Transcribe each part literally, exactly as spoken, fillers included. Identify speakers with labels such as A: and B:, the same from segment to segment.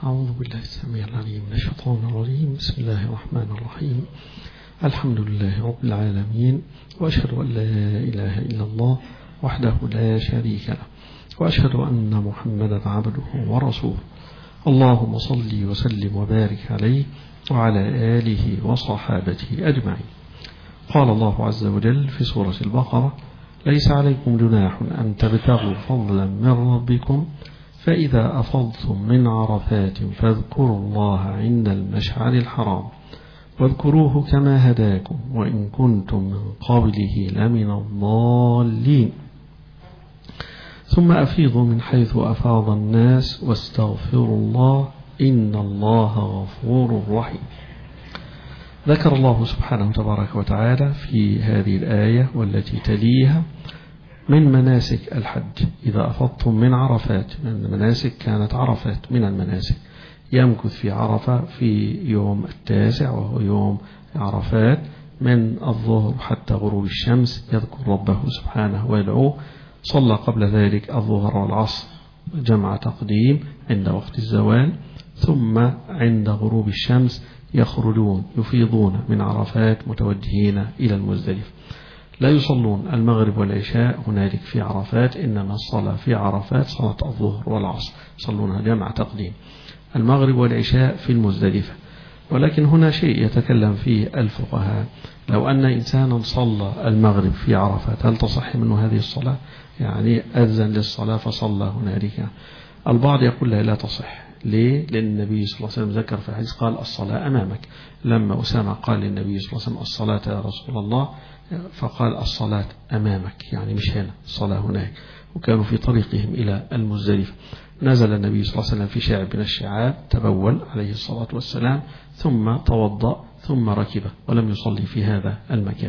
A: أعوذ بالله السميع العليم من الشيطان الرجيم. بسم الله الرحمن الرحيم. الحمد لله رب العالمين، وأشهد أن لا إله إلا الله وحده لا شريك له، وأشهد أن محمدا عبده ورسوله. اللهم صل وسلم وبارك عليه وعلى آله وصحابته أجمعين. قال الله عز وجل في سورة البقرة: ليس عليكم جناح أن تبتغوا فضلا من ربكم فإذا أفضتم من عرفات فاذكروا الله عند المشعر الحرام واذكروه كما هداكم وإن كنتم من قبله لمن الضالين ثم أفيضوا من حيث أفاض الناس واستغفروا الله إن الله غفور رحيم. ذكر الله سبحانه تبارك وتعالى في هذه الآية والتي تليها من مناسك الحج: إذا أفضتم من عرفات. من المناسك كانت عرفات من المناسك، يمكث في عرفة في يوم التاسع وهو يوم عرفات من الظهر حتى غروب الشمس، يذكر ربه سبحانه ويدعوه. صلى قبل ذلك الظهر والعصر جمع تقديم عند وقت الزوال، ثم عند غروب الشمس يخرجون يفيضون من عرفات متوجهين إلى المزدلفة. لا يصلون المغرب والعشاء هنالك في عرفات، إنما الصلاة في عرفات صلاة الظهر والعصر صلونها جمع تقديم، المغرب والعشاء في المزدلفة. ولكن هنا شيء يتكلم فيه الفقهاء: لو أن إنسانا صلى المغرب في عرفات هل تصح منه هذه الصلاة؟ يعني أذن للصلاة فصلى هنالك. البعض يقول لا, لا تصح. ليه؟ لأن النبي صلى الله عليه وسلم ذكر في الحديث قال: الصلاة أمامك. لما أسامة قال للنبي صلى الله عليه وسلم: الصلاة يا رسول الله، فقال: الصلاة أمامك، يعني مش هنا، الصلاة هناك. وكانوا في طريقهم إلى المزدلفة. نزل النبي صلى الله عليه وسلم في شعب من الشعاب، تبول عليه الصلاة والسلام، ثم توضأ ثم ركب ولم يصلي في هذا المكان.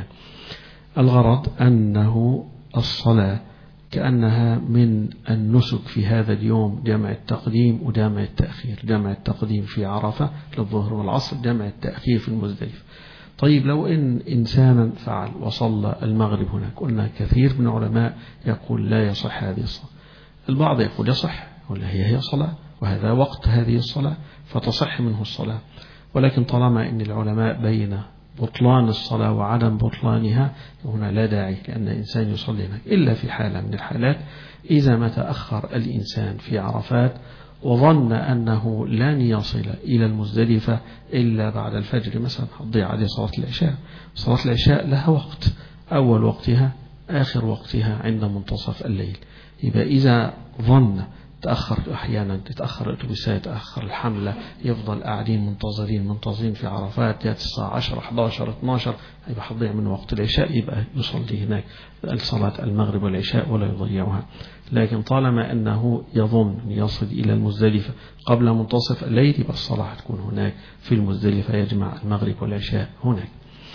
A: الغرض أنه الصلاة كأنها من النسك في هذا اليوم، جمع التقديم وجمع التأخير. جمع التقديم في عرفة للظهر والعصر، جمع التأخير في المزدلفة. طيب لو إن إنسانا فعل وصلى المغرب هناك، قلنا كثير من العلماء يقول لا يصح هذه الصلاة. البعض يقول يصح، يقول هي هي صلاة وهذا وقت هذه الصلاة فتصح منه الصلاة. ولكن طالما إن العلماء بين بطلان الصلاة وعدم بطلانها، هنا لا داعي لأن إنسان يصلي هناك، إلا في حالة من الحالات: إذا ما تأخر الإنسان في عرفات وظن أنه لن يصل إلى المزدلفة إلا بعد الفجر مثلا، تضيع عليه صلاة العشاء. صلاة العشاء لها وقت، أول وقتها آخر وقتها عند منتصف الليل. يبقى إذا ظن تأخر، أحيانا تتأخر الأتوبيسات، تأخر الحملة، يفضل قاعدين منتظرين منتظرين في عرفات، يأتي الساعة عشرة إحدى عشر اثني عشر، يبقى حضيع من وقت العشاء، يبقى يصلي هناك صلاة المغرب والعشاء ولا يضيعها. لكن طالما أنه يظن يصل إلى المزدلفة قبل منتصف الليل، يبقى الصلاة تكون هناك في المزدلفة، يجمع المغرب والعشاء هناك.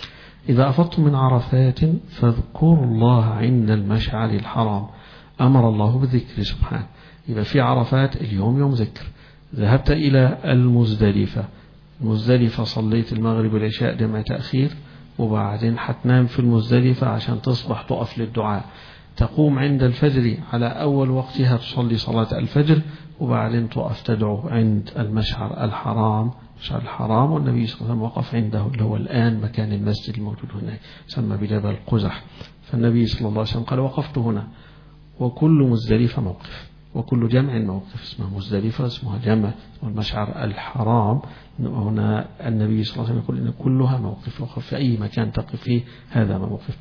A: إذا أفضتم من عرفات فاذكروا الله عند المشعر الحرام. أمر الله بالذكر سبحانه. يبقى في عرفات اليوم يوم ذكر. ذهبت إلى المزدلفة، المزدلفة صليت المغرب والعشاء جمع تأخير، وبعدين حتنام في المزدلفة عشان تصبح تقف للدعاء. تقوم عند الفجر على أول وقتها تصلي صلاة الفجر، وبعدين تقف تدعو عند المشعر الحرام. المشعر الحرام والنبي صلى الله عليه وسلم وقف عنده، اللي هو الآن مكان المسجد الموجود هناك، يسمى بجبل قزح. فالنبي صلى الله عليه وسلم قال: وقفت هنا. وكل مزدلفة موقف، وكل جمع موقف، اسمه مزدلفة، اسمها جمع، والمشعر الحرام. هنا النبي صلى الله عليه وسلم يقول إن كلها موقف، وقف في أي مكان تقف فيه هذا موقف.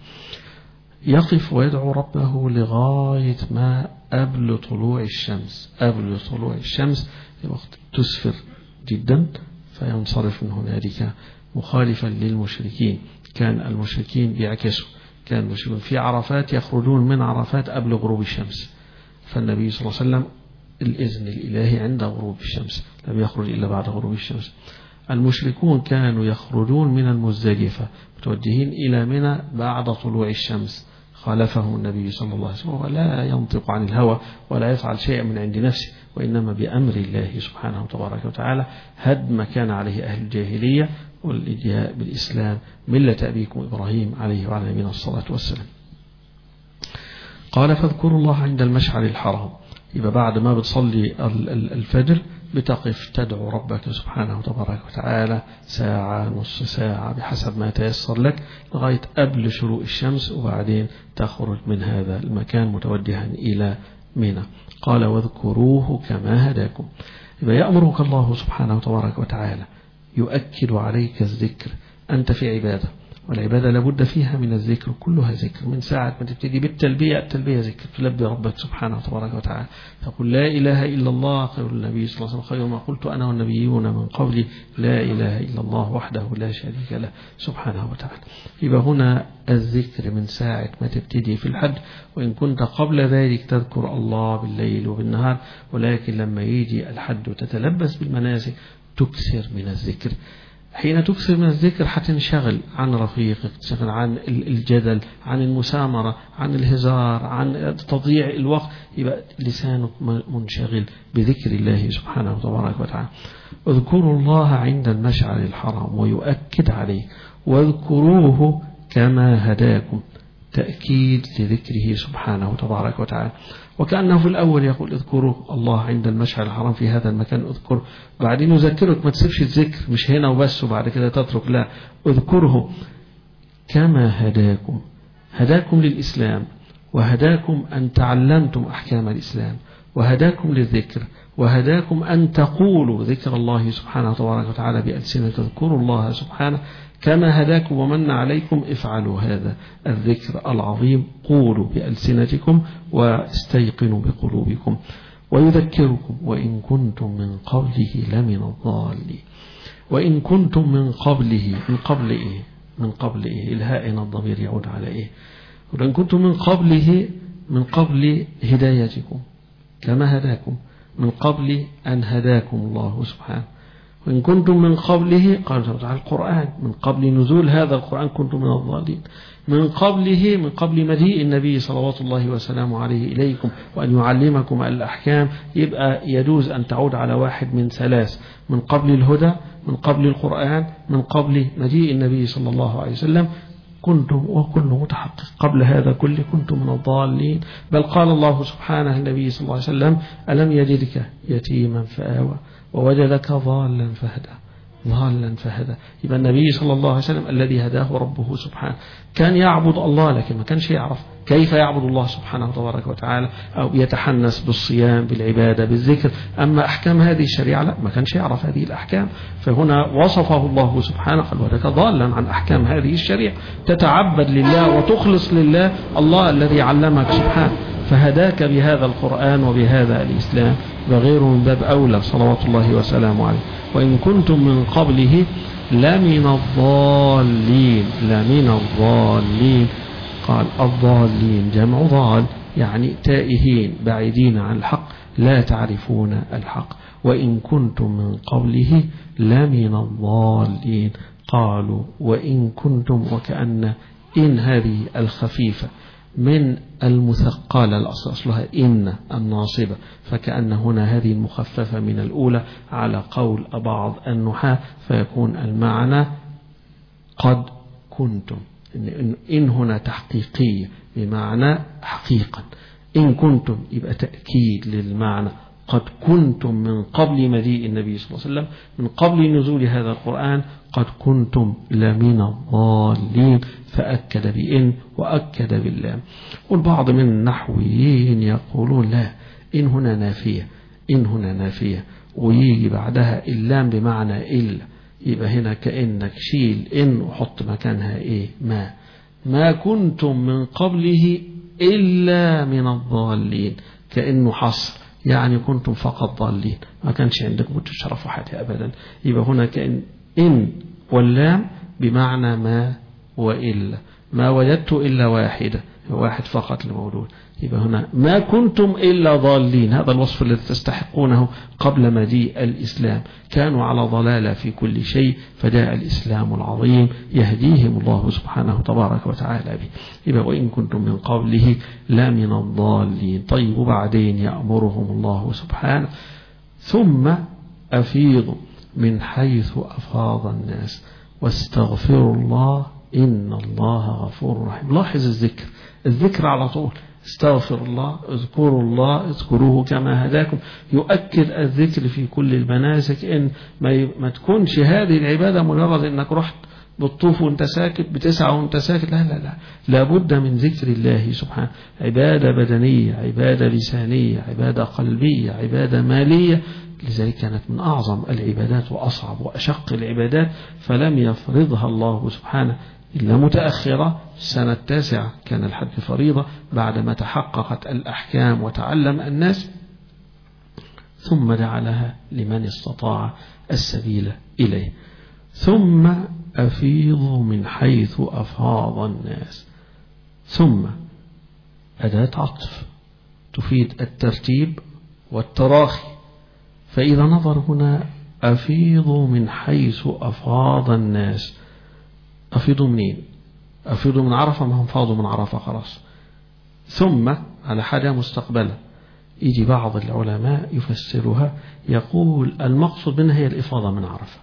A: يقف ويدعو ربه لغاية ما قبل طلوع الشمس. قبل طلوع الشمس وقت تسفر جدا، فينصرف من هنالك مخالفا للمشركين. كان المشركين بيعكسوا، كان المشركين في عرفات يخرجون من عرفات قبل غروب الشمس، فالنبي صلى الله عليه وسلم الإذن الإلهي عند غروب الشمس، لم يخرج إلا بعد غروب الشمس. المشركون كانوا يخرجون من المزدلفة متوجهين إلى منى بعد طلوع الشمس، خالفه النبي صلى الله عليه وسلم، ولا ينطق عن الهوى ولا يفعل شيئا من عند نفسه، وإنما بأمر الله سبحانه وتبارك وتعالى، هدم ما كان عليه أهل الجاهلية والإجياء بالإسلام، ملة أبيكم إبراهيم عليه وعلى نبينا الصلاة والسلام. قال: فاذكروا الله عند المشعر الحرام. يبقى بعد ما بتصلي الفجر بتقف تدعو ربك سبحانه وتبارك وتعالى ساعة نص ساعة بحسب ما تيسر لك لغاية قبل شروق الشمس، وبعدين تخرج من هذا المكان متوجها إلى منى. قال واذكروه كما هداكم. يبقى يأمرك الله سبحانه وتبارك وتعالى، يؤكد عليك الذكر. أنت في عبادة، والعبادة لابد فيها من الذكر، كلها ذكر. من ساعة ما تبتدي بالتلبية، التلبية ذكر، تلبي ربك سبحانه وتبارك وتعالى، تقول لا إله إلا الله خير النبي صلى الله عليه وسلم خير ما قلت أنا والنبيون من قبلي لا إله إلا الله وحده لا شريك له سبحانه وتعالى. يبقى هنا الذكر من ساعة ما تبتدي في الحج، وإن كنت قبل ذلك تذكر الله بالليل وبالنهار، ولكن لما يجي الحج وتتلبس بالمناسك تكثر من الذكر. حين تكثر من الذكر حتنشغل عن رفيقك، تنشغل عن الجدل، عن المسامرة، عن الهزار، عن تضييع الوقت. يبقى لسانك منشغل بذكر الله سبحانه وتبارك وتعالى. اذكروا الله عند المشعر الحرام، ويؤكد عليه واذكروه كما هداكم، تأكيد لذكره سبحانه وتبارك وتعالى. وكأنه في الأول يقول اذكروا الله عند المشعر الحرام في هذا المكان، اذكر، بعدين يذكرك ما تسيبش الذكر مش هنا وبس وبعد كده تترك، لا، اذكره كما هداكم. هداكم للإسلام، وهداكم أن تعلمتم أحكام الإسلام، وهداكم للذكر، وهداكم أن تقولوا ذكر الله سبحانه وتبارك وتعالى بألسنة، تذكروا الله سبحانه كما هداكم ومن عليكم. افعلوا هذا الذكر العظيم، قولوا بألسنتكم واستيقنوا بقلوبكم. ويذكركم وإن كنتم من قبله لمن الضالين. وإن كنتم من قبله، من قبل إيه؟ من قبل إيه؟ الهاء هنا الضمير يعود على إيه؟ وإن كنتم من قبله، من قبل هدايتكم كما هداكم، من قبل أن هداكم الله سبحانه. وإن كنتم من قبله، قال تعالى القرآن، من قبل نزول هذا القرآن كنتم من الضالين. من قبله، من قبل مجيء النبي صلوات الله وسلامه عليه إليكم وأن يعلمكم الأحكام. يبقى يجوز أن تعود على واحد من ثلاث: من قبل الهدى، من قبل القرآن، من قبل مجيء النبي صلى الله عليه وسلم. كنتم، وكله متحقق، قبل هذا كله كنتم من الضالين. بل قال الله سبحانه النبي صلى الله عليه وسلم: ألم يجدك يتيما فآوى ووجدك ضالا فهدى، ضالا فهدى. يبقى النبي صلى الله عليه وسلم الذي هداه ربه سبحانه كان يعبد الله، لكن ما كانش يعرف كيف يعبد الله سبحانه وتبارك وتعالى، أو يتحنس بالصيام، بالعبادة، بالذكر. أما أحكام هذه الشريعة لا، ما كانش يعرف هذه الأحكام. فهنا وصفه الله سبحانه قال: وجدك ضالا عن أحكام هذه الشريعة، تتعبد لله وتخلص لله، الله الذي علمك سبحانه فهداك بهذا القرآن وبهذا الإسلام، وغيره من باب أولى صلوات الله وسلامه عليه. وإن كنتم من قبله لمن الضالين، لمن الضالين. قال الضالين جمع ضال، يعني تائهين بعيدين عن الحق، لا تعرفون الحق. وإن كنتم من قبله لمن الضالين. قالوا وإن كنتم، وكأن إن هذه الخفيفة من المثقلة، الأصل أصلها إن الناصبة، فكأن هنا هذه المخففة من الأولى على قول بعض النحاة، فيكون المعنى قد كنتم. إن, إن هنا تحقيقية بمعنى حقيقا، إن كنتم يبقى تأكيد للمعنى قد كنتم من قبل مجيء النبي صلى الله عليه وسلم، من قبل نزول هذا القرآن، قد كنتم لمن الضالين، فأكد بإن وأكد باللام. والبعض من النحويين يقولون لا، إن هنا نافية، إن هنا نافية ويجي بعدها اللام بمعنى إلا، يبقى هنا كأنك شيل إن وحط مكانها إيه؟ ما ما كنتم من قبله إلا من الضالين، كأنه حصر، يعني كنتم فقط ضالين، ما كانش عندكم تشرفوا حاجة أبدا. يبقى هنا كأن إن واللام بمعنى ما وإلا، ما وجدت إلا واحدة، واحد فقط الموجود. يبقى هنا ما كنتم إلا ضالين، هذا الوصف الذي تستحقونه قبل مجيء الإسلام. كانوا على ضلالة في كل شيء، فجاء الإسلام العظيم يهديهم الله سبحانه تبارك وتعالى به. يبقى وإن كنتم من قبله لا من الضالين. طيب، وبعدين يأمرهم الله سبحانه: ثم أفيضوا من حيث أفاض الناس واستغفروا الله إن الله غفور رحيم. لاحظ الذكر، الذكر على طول، استغفر الله، اذكروا الله، اذكروه كما هداكم. يؤكد الذكر في كل المناسك إن ما تكونش هذه العبادة مجرد إنك رحت بتطوف وانت ساكت، بتسعى وانت ساكت، لا لا لا، لابد من ذكر الله سبحانه. عبادة بدنية، عبادة لسانية، عبادة قلبية، عبادة مالية. لذلك كانت من أعظم العبادات وأصعب وأشق العبادات، فلم يفرضها الله سبحانه إلا متأخرة. السنة التاسعة كان الحج فريضة بعدما تحققت الأحكام وتعلم الناس، ثم جعلها لمن استطاع السبيل إليه. ثم أفيضوا من حيث أفاض الناس. ثم أداة عطف تفيد الترتيب والتراخي، فإذا نظر هنا أفيضوا من حيث أفاض الناس. أفيضوا منين؟ أفيضوا من عرفة، ما هم فاضوا من عرفة خلاص. ثم على حاجة مستقبلة، يجي بعض العلماء يفسرها يقول المقصود منها هي الإفاضة من عرفة.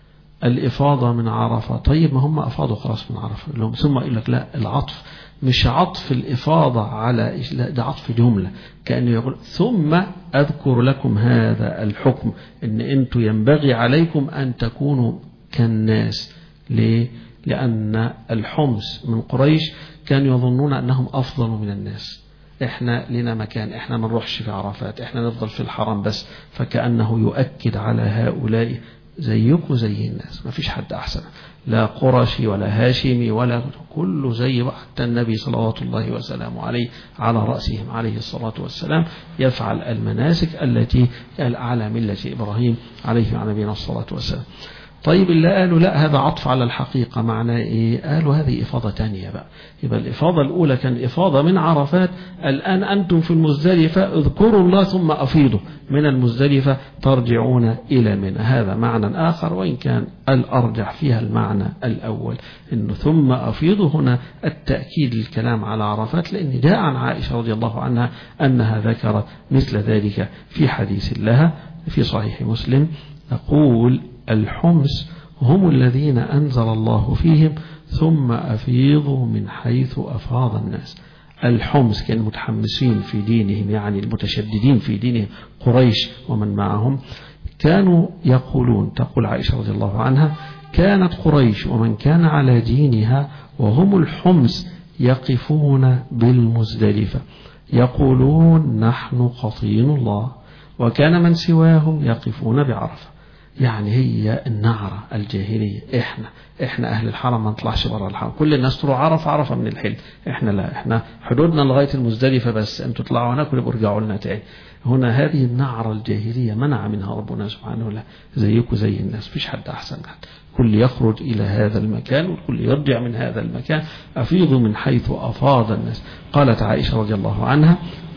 A: الإفاضة من عرفة، طيب ما هم أفاضوا خلاص من عرفة لهم. ثم يقول لك لا، العطف مش عطف الإفاضة على، لا ده عطف جملة، كأنه يقول ثم أذكر لكم هذا الحكم إن أنتم ينبغي عليكم أن تكونوا كالناس. ليه؟ لأن الحمص من قريش كانوا يظنون أنهم أفضل من الناس. إحنا لنا مكان، إحنا ما نروحش في عرفات، إحنا نفضل في الحرم بس. فكأنه يؤكد على هؤلاء زيكم زي الناس، ما فيش حد أحسن، لا قرشي ولا هاشمي ولا كله زي بعض. حتى النبي صلوات الله وسلامه عليه على رأسهم عليه الصلاة والسلام يفعل المناسك التي على ملة إبراهيم عليه وعلى نبينا الصلاة والسلام. طيب اللي قالوا لا هذا عطف على الحقيقة، معناه إيه؟ قالوا هذه إفاضة تانية بقى. يبقى الإفاضة الأولى كان إفاضة من عرفات، الآن أنتم في المزدلفة اذكروا الله ثم أفيضوا من المزدلفة ترجعون إلى منى. هذا معنى آخر، وإن كان الأرجح فيها المعنى الأول إنه ثم أفيضوا هنا التأكيد الكلام على عرفات، لأن جاء عن عائشة رضي الله عنها أنها ذكرت مثل ذلك في حديث لها في صحيح مسلم، تقول الحمص هم الذين أنزل الله فيهم ثم أفيضوا من حيث أفاض الناس. الحمص كانوا متحمسين في دينهم، يعني المتشددين في دينهم، قريش ومن معهم كانوا يقولون، تقول عائشة رضي الله عنها كانت قريش ومن كان على دينها وهم الحمص يقفون بالمزدلفة يقولون نحن قطين الله، وكان من سواهم يقفون بعرفة. يعني هي النعرة الجاهلية، احنا احنا اهل الحرم ما نطلعش بره الحرم، كل الناس تروح عرفة عرفة من الحل، احنا لا، احنا حدودنا لغاية المزدلفة بس، انتوا تطلعوا هناك ويبقوا ارجعوا لنا تاني. هنا هذه النعرة الجاهلية منع منها ربنا سبحانه وتعالى، زيكم زي الناس، فيش حد احسن حد، كل يخرج الى هذا المكان والكل يرجع من هذا المكان. افيضوا من حيث افاض الناس. قالت عائشة رضي الله عنها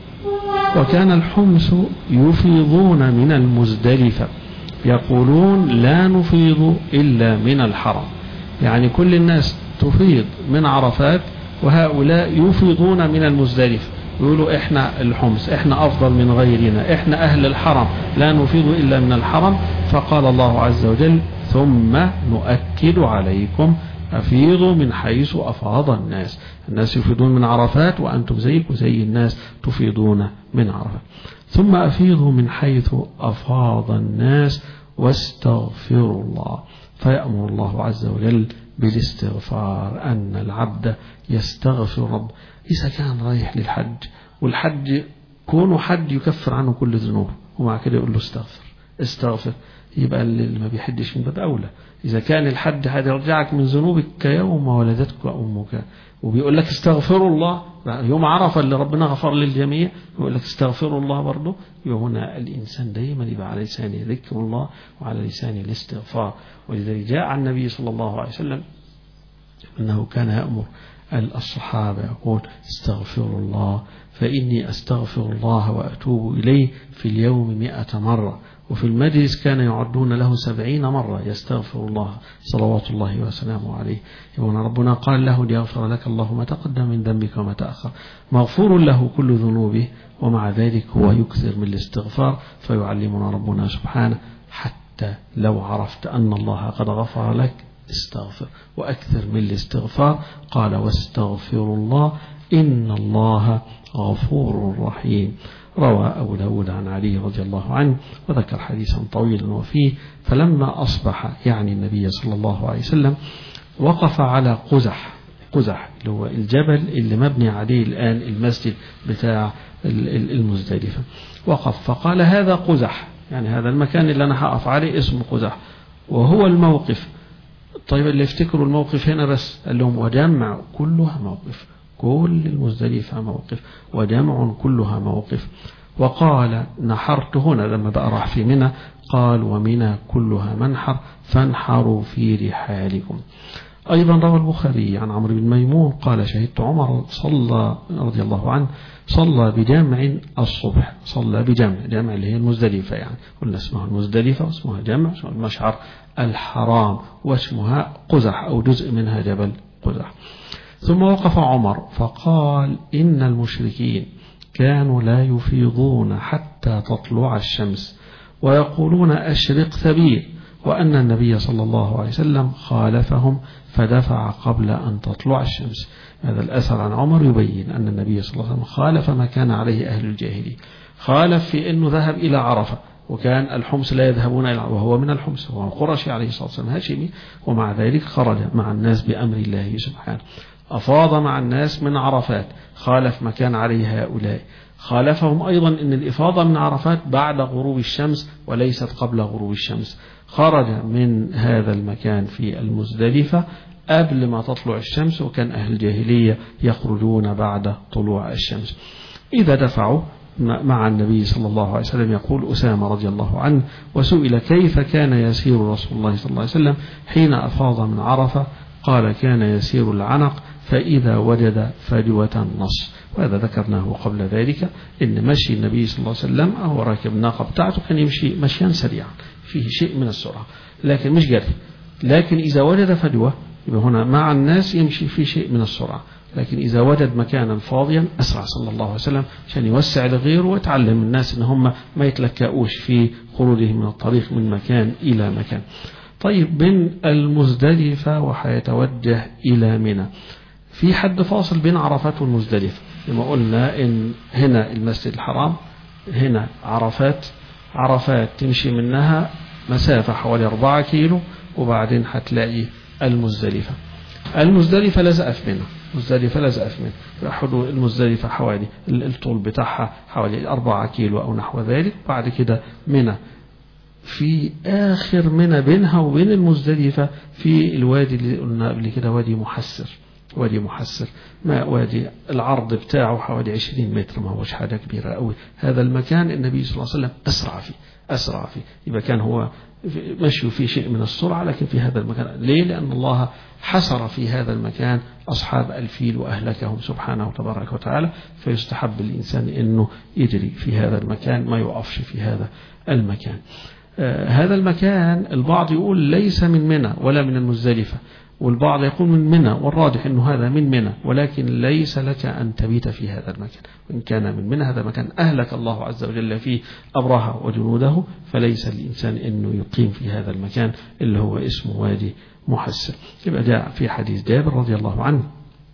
A: وكان الحمص يفيضون من المزدلفة يقولون لا نفيض إلا من الحرم. يعني كل الناس تفيض من عرفات، وهؤلاء يفيضون من المزدلفة، يقولوا إحنا الحمص، إحنا أفضل من غيرنا، إحنا أهل الحرم، لا نفيض إلا من الحرم. فقال الله عز وجل ثم نؤكد عليكم أفيضوا من حيث أفاض الناس. الناس يفيضون من عرفات وأنتم زيكم زي الناس تفيضون من عرفات. ثم أفيضوا من حيث أفاض الناس واستغفروا الله. فيأمر الله عز وجل بالاستغفار، أن العبد يستغفر رب. إذا كان رايح للحج، والحج كونه حج يكفر عنه كل ذنوب، ومع كده يقول له استغفر استغفر، يبقى اللي ما بيحدش من باب أولى. إذا كان الحج هيرجعك من ذنوبك كيوم ولدتك أمك، وبيقول لك استغفروا الله يوم عرفة اللي ربنا غفر للجميع، يقول لك استغفروا الله برضه. هنا الإنسان دائما يبقى على لسانه ذكر الله وعلى لسانه الاستغفار. ولذلك جاء عن النبي صلى الله عليه وسلم أنه كان يأمر الصحابة يقول استغفروا الله فإني أستغفر الله وأتوب إليه في اليوم مئة مرة. وفي المجلس كان يعدون له سبعين مرة يستغفر الله صلوات الله وسلامه عليه. يقول ربنا قال له ليغفر لك الله ما تقدم من ذنبك وما تأخر، مغفور له كل ذنوبه، ومع ذلك هو يكثر من الاستغفار. فيعلمنا ربنا سبحانه حتى لو عرفت أن الله قد غفر لك استغفر وأكثر من الاستغفار. قال واستغفروا الله إن الله غفور رحيم. روى أبو داود عن علي رضي الله عنه وذكر حديثا طويلا وفيه: فلما أصبح يعني النبي صلى الله عليه وسلم وقف على قزح، قزح اللي هو الجبل اللي مبني عليه الآن المسجد بتاع المزدلفة، وقف فقال: هذا قزح، يعني هذا المكان اللي أنا هقف عليه اسمه قزح وهو الموقف. طيب اللي يفتكروا الموقف هنا بس، قال لهم: وجمع كلها موقف، كل المزدلفة موقف، وجمع كلها موقف. وقال: نحرت هنا لما بقى راح في منى، قال: ومنى كلها منحر فانحروا في رحالكم. أيضا روى البخاري عن عمرو بن ميمون قال: شهدت عمر صلى رضي الله عنه صلى بجمع الصبح، صلى بجمع، جمع اللي هي المزدلفة، يعني قلنا اسمها المزدلفة واسمها جمع المشعر الحرام واسمها قزح أو جزء منها جبل قزح. ثم وقف عمر فقال: إن المشركين كانوا لا يفيضون حتى تطلع الشمس ويقولون أشرق ثبيت، وأن النبي صلى الله عليه وسلم خالفهم فدفع قبل أن تطلع الشمس. هذا الأثر عن عمر يبين أن النبي صلى الله عليه وسلم خالف ما كان عليه أهل الجاهلية، خالف في أنه ذهب إلى عرفة، وكان الحمص لا يذهبون إلى عرفة وهو من الحمص، هو قرشي عليه الصلاة والسلام هاشمي، ومع ذلك خرج مع الناس بأمر الله سبحانه، أفاض مع الناس من عرفات، خالف ما كان عليه هؤلاء. خالفهم أيضا أن الإفاضة من عرفات بعد غروب الشمس وليست قبل غروب الشمس، خرج من هذا المكان في المزدلفة قبل ما تطلع الشمس، وكان أهل الجاهلية يخرجون بعد طلوع الشمس. إذا دفعوا مع النبي صلى الله عليه وسلم، يقول أسامة رضي الله عنه: وسئل كيف كان يسير رسول الله صلى الله عليه وسلم حين أفاض من عرفة، قال: كان يسير العنق فإذا وجد فجوة النص. وهذا ذكرناه قبل ذلك، إن مشي النبي صلى الله عليه وسلم أو راكب الناقة بتاعته كان يمشي مشيا سريعا فيه شيء من السرعة، لكن مش جري. لكن إذا وجد فجوة يبقى هنا مع الناس يمشي في شيء من السرعة، لكن إذا وجد مكانا فاضيا أسرع صلى الله عليه وسلم عشان يوسع لغيره ويتعلم الناس إن هم ما يتلكأوش في خروجهم من الطريق من مكان إلى مكان. طيب من المزدلفة وحيتوجه إلى منى، في حد فاصل بين عرفات والمزدلفة، لما قلنا إن هنا المسجد الحرام، هنا عرفات، عرفات تمشي منها مسافة حوالي أربعة كيلو، وبعدين هتلاقي المزدلفة. المزدلفة لازقة في منى، مزدلفة لازقة في منى، حدود المزدلفة حوالي الطول بتاعها حوالي أربعة كيلو أو نحو ذلك. بعد كده منى في آخر منى بينها وبين المزدلفة في الوادي اللي قلنا قبل كده، وادي محسر، وادي محسر، ما وادي العرض بتاعه حوالي عشرين متر، ما هوش حاجة كبيرة قوي. هذا المكان النبي صلى الله عليه وسلم أسرع فيه، أسرع فيه، يبقى كان هو مشي في شيء من السرعة، لكن في هذا المكان ليه؟ لأن الله حصر في هذا المكان أصحاب الفيل وأهلكهم سبحانه تبارك وتعالى، فيستحب الإنسان أنه يجري في هذا المكان، ما يقفش في هذا المكان. آه هذا المكان البعض يقول ليس من منى ولا من المزدلفة، والبعض يقول من منى، والراجح أنه هذا من منى، ولكن ليس لك أن تبيت في هذا المكان. وإن كان من منى، هذا مكان أهلك الله عز وجل فيه أبرهة وجنوده، فليس الإنسان أنه يقيم في هذا المكان اللي هو اسمه وادي محسر. يبقى جاء في حديث جابر رضي الله عنه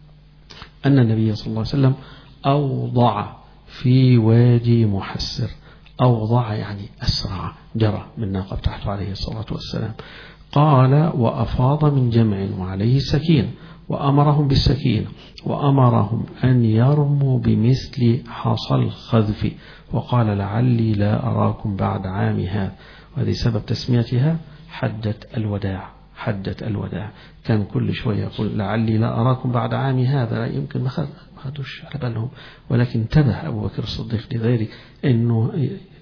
A: أن النبي صلى الله عليه وسلم أوضع في وادي محسر، أوضع يعني أسرع، جرى من ناقة بتاعته عليه الصلاة والسلام. قال: وأفاض من جمع وعليه السكينة، وأمرهم بالسكينة، وأمرهم أن يرموا بمثل حصى الخذف، وقال: لعلي لا أراكم بعد عام هذا. وهذه سبب تسميتها حجة الوداع، حجة الوداع، كان كل شوية يقول: لعلي لا أراكم بعد عام هذا، لا يمكن ما خدوش على بالهم، ولكن انتبه أبو بكر الصديق لذلك أنه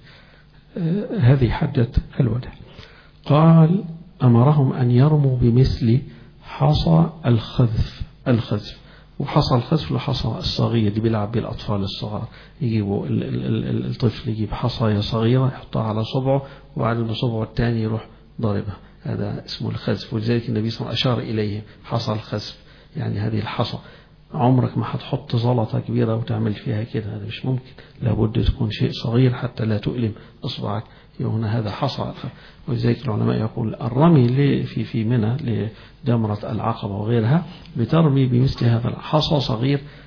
A: هذه حجة الوداع. قال: أمرهم أن يرموا بمثل حصى الخذف، الخذف، وحصى الخذف الحصى الصغير اللي بيلعب به الأطفال الصغار، يجيبوا الطفل يجيب حصاية صغيرة يحطها على صبعه، وبعد بصبعه الثاني يروح ضاربها، هذا اسمه الخذف. ولذلك النبي صلى الله عليه وسلم أشار إليه حصى الخذف، يعني هذه الحصى. عمرك ما هتحط زلطة كبيرة وتعمل فيها كده، هذا مش ممكن، لابد تكون شيء صغير حتى لا تؤلم إصبعك. هنا هذا حصى. ولذلك العلماء يقول الرمي في في منى لجمرة العقبة وغيرها بترمي بمثل هذا الحصى صغير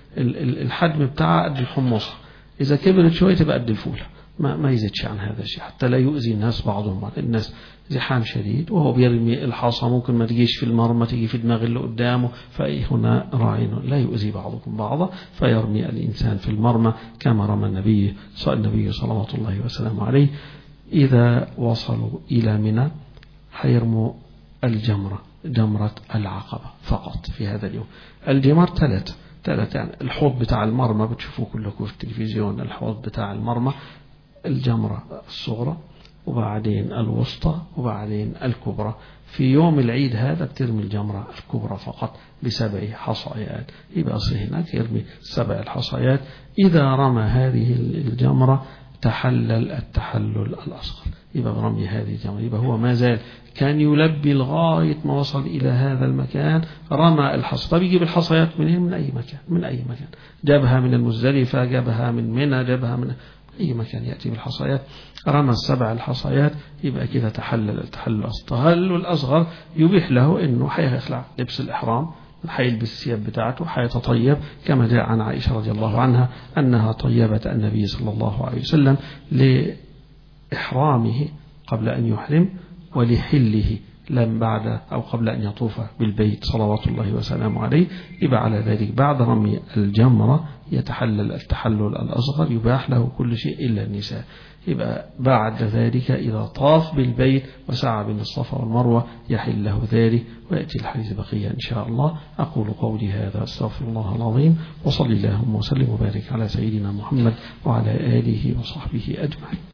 A: الحجم بتاعها قد الحمصة، إذا كبرت شوية تبقى قد الفولة، ما ما يزيدش عن هذا الشيء حتى لا يؤذي الناس بعضهم بعض. الناس زحام شديد وهو بيرمي الحصى ممكن ما تجيش في المرمى، تيجي في دماغ اللي قدامه، فهنا راعي لا يؤذي بعضكم بعضا، فيرمي الإنسان في المرمى كما رمى النبي صلى النبي صلوات الله وسلامه عليه. إذا وصلوا إلى منى حيرموا الجمرة، جمرة العقبة فقط في هذا اليوم. الجمار ثلاثة ثلاثة يعني الحوض بتاع المرمى بتشوفوه كلكم في التلفزيون، الحوض بتاع المرمى، الجمرة الصغرى وبعدين الوسطى وبعدين الكبرى. في يوم العيد هذا بترمي الجمرة الكبرى فقط بسبع حصيات، يبقى هناك يرمي سبع الحصيات. إذا رمى هذه الجمرة تحلل التحلل الأصغر، يبقى برمي هذه الجمرة يبقى هو ما زال كان يلبي لغاية ما وصل إلى هذا المكان، رمى الحصى. طب يجيب الحصيات منين؟ من أي مكان، من أي مكان جابها، من المزدلفة جابها، من منى جابها، من أي مكان يأتي بالحصيات، رمى السبع الحصيات، يبقى كده تحلل التحلل التحلل الأصغر. يبيح له أنه حيخلع لبس الإحرام، حيلبس الثياب بتاعته، حيتطيب كما جاء عن عائشة رضي الله عنها أنها طيبت النبي صلى الله عليه وسلم لإحرامه قبل أن يحرم ولحله لم بعد أو قبل أن يطوف بالبيت صلوات الله وسلامه عليه. يبقى على ذلك بعد رمي الجمرة يتحلل التحلل الأصغر، يباح له كل شيء إلا النساء. يبقى بعد ذلك إذا طاف بالبيت وسعى بين الصفا والمروة يحل له ذلك، ويأتي الحديث بقية إن شاء الله. أقول قولي هذا أستغفر الله العظيم، وصلي اللهم وسلم وبارك على سيدنا محمد وعلى آله وصحبه أجمعين.